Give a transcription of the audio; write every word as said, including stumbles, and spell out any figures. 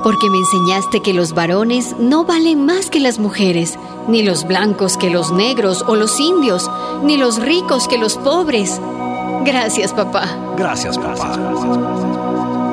porque me enseñaste que los varones no valen más que las mujeres, ni los blancos que los negros o los indios, ni los ricos que los pobres. Gracias, papá. Gracias, papá.